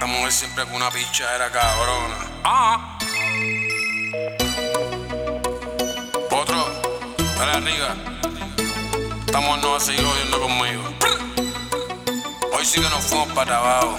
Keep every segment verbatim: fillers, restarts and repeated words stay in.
esta mujer siempre con una picha era cabrona. Ah. Otro, dale arriba. Esta mujer no va a seguir jodiendo conmigo. Hoy sí que nos fuimos para abajo.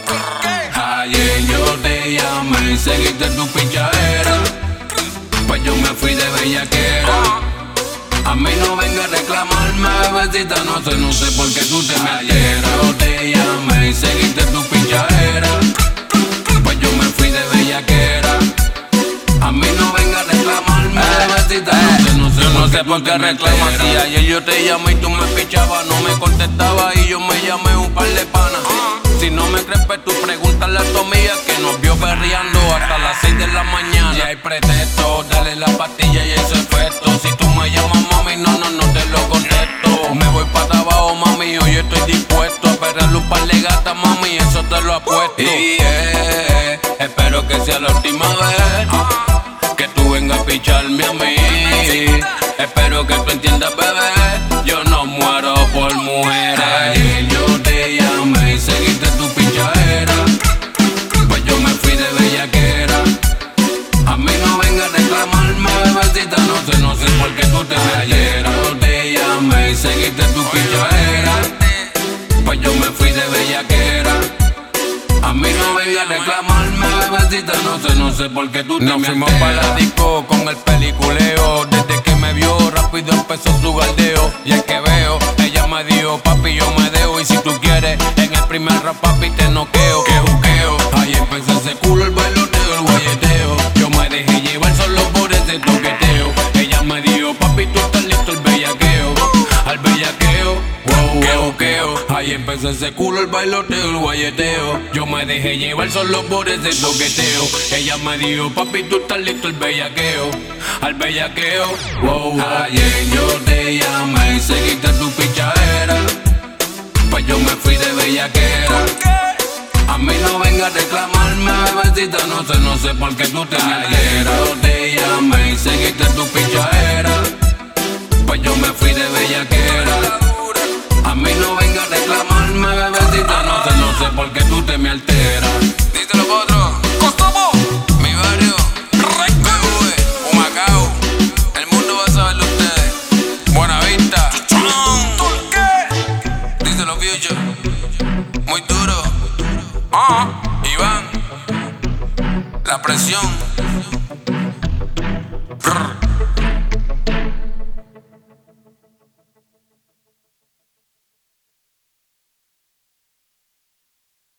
Ayer yo te llamé y seguiste tu pichadera. Pues yo me fui de bellaquera. A mí no venga a reclamarme, bebecita, no sé, no sé por qué tú te me alteras. Yo te llamé y seguiste tu pichadera. Pues yo me fui de bellaquera. A mí no venga a reclamarme, bebecita, no sé, no sé, Yo por no qué sé por tú qué te me reclamas alteras. si ayer yo te llamé y tú me pichabas, no me contestabas y yo me llamé un par de panas. Si no me crees, pues tú pregúntale a tu amiga que nos vio perreando hasta las seis de la mañana. Y hay pretexto, dale la pastilla y ese efecto. Si tú me llamas mami, no, no, no te lo contesto. Me voy para abajo, mami, hoy estoy dispuesto a perrearle un par de gatas, mami, eso te lo apuesto. Y yeah, espero que sea la última vez que tú vengas a picharme a mí. Espero que tú entiendas, bebé, yo no muero por mujeres. Ayer yo te llamé y seguiste tu pichadera. Pues yo me fui de bellaquera. A mí no venga a reclamarme, bebecita, no sé, no sé por qué tú te me alteras. Yo te llamé y seguiste tu pichadera. Pues yo me fui de bellaquera. A mí no venga a reclamarme, bebecita, no sé, no sé por qué tú te Nos me fuimos alteras. para la disco con el peliculeo. Desde que me vio rápido empezó su galdeo. Y es que veo, ella me dijo papi yo me dejo. Y si tú quieres, en el primer rap papi te noqueo. Que juqueo, ahí empezó ese culo, el bailoteo, el guayeteo. Yo me dejé llevar solo por ese toqueteo. Ella me dijo papi tú estás listo, el bellaqueo. Al bellaqueo, wow, que juqueo. Ahí empezó ese culo, el bailoteo, el guayeteo. Yo me dejé llevar solo por ese toqueteo. Ella me dijo papi tú estás listo, el bellaqueo. Al bellaqueo, wow. Ayer yo te llamé y seguiste tu pichadera. Pues yo me fui de bellaquera. A mí no venga a reclamarme, bebecita, no sé, no sé por qué tú te me alteras. Yo te llamé y seguiste tu pichadera. Pues yo me fui de bellaquera. A mí no venga a reclamarme, bebecita, no sé, no sé por qué tú te me alteras.